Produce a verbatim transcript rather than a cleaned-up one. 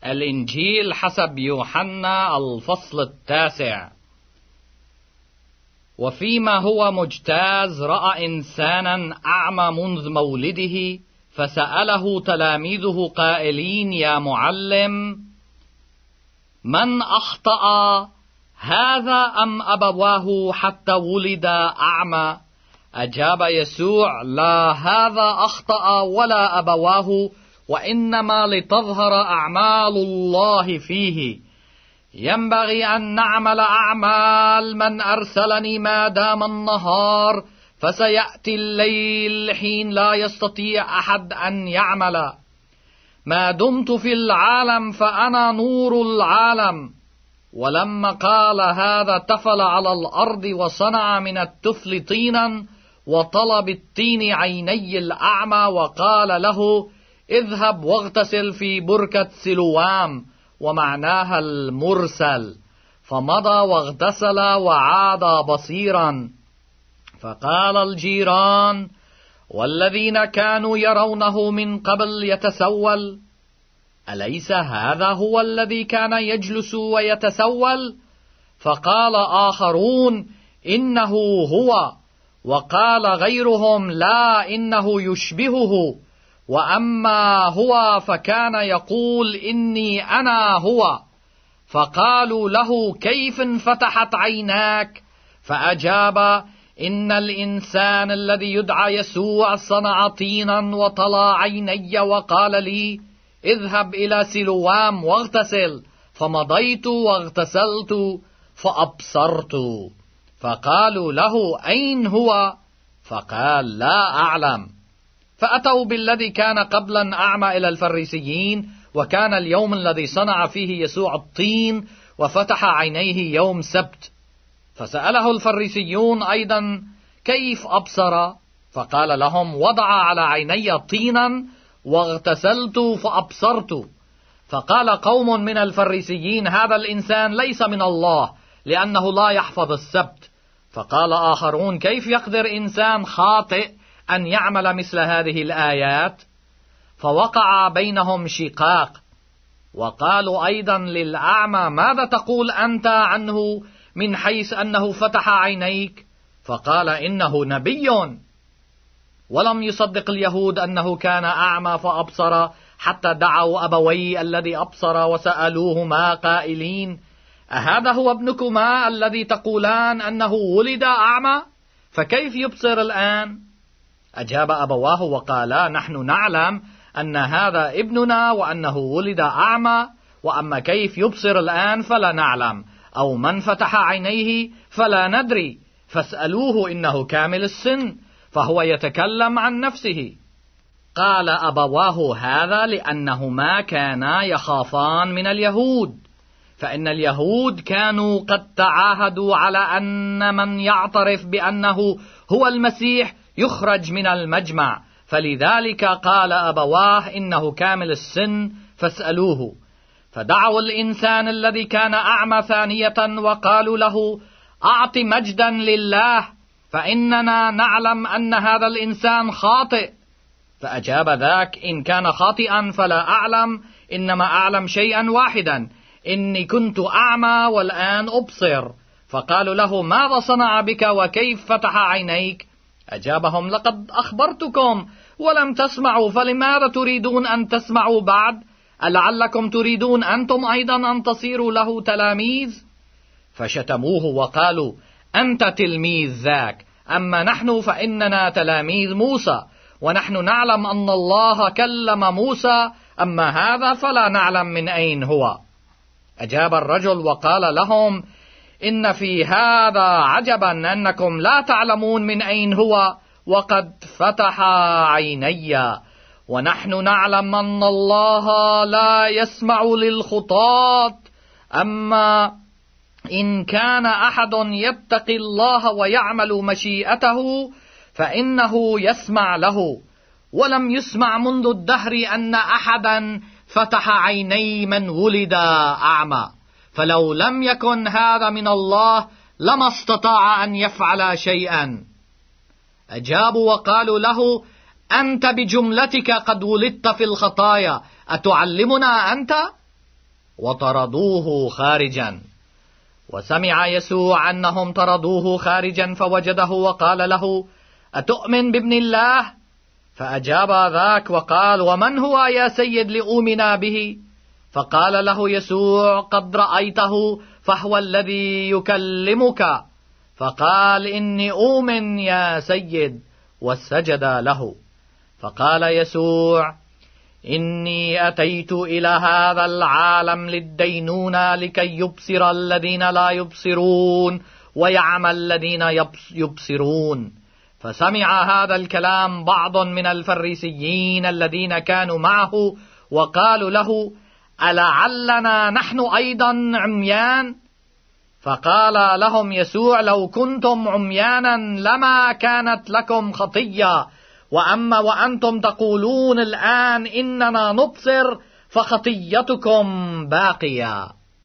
الإنجيل حسب يوحنا الفصل التاسع. وفيما هو مجتاز رأى إنسانا أعمى منذ مولده، فسأله تلاميذه قائلين: يا معلم، من أخطأ، هذا أم أبواه حتى ولد أعمى؟ أجاب يسوع: لا هذا أخطأ ولا أبواه، وإنما لتظهر أعمال الله فيه. ينبغي أن نعمل أعمال من أرسلني ما دام النهار، فسيأتي الليل حين لا يستطيع أحد أن يعمل. ما دمت في العالم فأنا نور العالم. ولما قال هذا تفل على الأرض وصنع من التفل طينا، وطلب الطين عيني الأعمى، وقال له: اذهب واغتسل في بركة سلوام، ومعناها المرسل. فمضى واغتسل وعاد بصيرا. فقال الجيران والذين كانوا يرونه من قبل يتسول: أليس هذا هو الذي كان يجلس ويتسول؟ فقال آخرون: إنه هو. وقال غيرهم: لا، إنه يشبهه. وأما هو فكان يقول: إني أنا هو. فقالوا له: كيف انفتحت عيناك؟ فأجاب: إن الإنسان الذي يدعى يسوع صنع طينا وطلى عيني وقال لي: اذهب إلى سلوام واغتسل. فمضيت واغتسلت فأبصرت. فقالوا له: أين هو؟ فقال: لا أعلم. فأتوا بالذي كان قبلا أعمى إلى الفريسيين، وكان اليوم الذي صنع فيه يسوع الطين وفتح عينيه يوم سبت. فسأله الفريسيون أيضا: كيف أبصر؟ فقال لهم: وضع على عيني طينا واغتسلت فأبصرت. فقال قوم من الفريسيين: هذا الإنسان ليس من الله، لأنه لا يحفظ السبت. فقال آخرون: كيف يقدر إنسان خاطئ أن يعمل مثل هذه الآيات؟ فوقع بينهم شقاق. وقالوا أيضا للأعمى: ماذا تقول أنت عنه من حيث أنه فتح عينيك؟ فقال: إنه نبي. ولم يصدق اليهود أنه كان أعمى فأبصر، حتى دعوا أبوي الذي أبصر وسألوهما قائلين: أهذا هو ابنكما الذي تقولان أنه ولد أعمى؟ فكيف يبصر الآن؟ أجاب أبواه وقالا: نحن نعلم أن هذا ابننا وأنه ولد أعمى، وأما كيف يبصر الآن فلا نعلم، أو من فتح عينيه فلا ندري، فاسألوه، إنه كامل السن، فهو يتكلم عن نفسه. قال أبواه هذا لأنهما كانا يخافان من اليهود، فإن اليهود كانوا قد تعاهدوا على أن من يعترف بأنه هو المسيح يخرج من المجمع، فلذلك قال أبواه: إنه كامل السن، فاسألوه. فدعوا الإنسان الذي كان أعمى ثانية وقالوا له: أعط مجدا لله، فإننا نعلم أن هذا الإنسان خاطئ. فأجاب ذاك: إن كان خاطئا فلا أعلم، إنما أعلم شيئا واحدا، إني كنت أعمى والآن أبصر. فقالوا له: ماذا صنع بك وكيف فتح عينيك؟ أجابهم: لقد أخبرتكم ولم تسمعوا، فلماذا تريدون أن تسمعوا بعد؟ ألعلكم تريدون أنتم أيضا أن تصيروا له تلاميذ؟ فشتموه وقالوا: أنت تلميذ ذاك، أما نحن فإننا تلاميذ موسى، ونحن نعلم أن الله كلم موسى، أما هذا فلا نعلم من أين هو. أجاب الرجل وقال لهم: إن في هذا عجبا أنكم لا تعلمون من أين هو، وقد فتح عيني، ونحن نعلم أن الله لا يسمع للخطاة، أما إن كان أحد يتقي الله ويعمل مشيئته فإنه يسمع له. ولم يسمع منذ الدهر أن أحدا فتح عيني من ولد أعمى، فلو لم يكن هذا من الله لما استطاع أن يفعل شيئا. أجابوا وقالوا له: أنت بجملتك قد ولدت في الخطايا، أتعلمنا أنت؟ وطردوه خارجا. وسمع يسوع أنهم طردوه خارجا فوجده وقال له: أتؤمن بابن الله؟ فأجاب ذاك وقال: ومن هو يا سيد لأؤمن به؟ فقال له يسوع: قد رأيته فهو الذي يكلمك. فقال: إني أؤمن يا سيد، وسجد له. فقال يسوع: إني أتيت إلى هذا العالم للدينونة لكي يبصر الذين لا يبصرون ويعمى الذين يبصرون. فسمع هذا الكلام بعض من الفريسيين الذين كانوا معه وقالوا له: ألعلنا نحن أيضا عميان؟ فقال لهم يسوع: لو كنتم عميانا لما كانت لكم خطية، وأما وأنتم تقولون الآن إننا نبصر فخطيتكم باقية.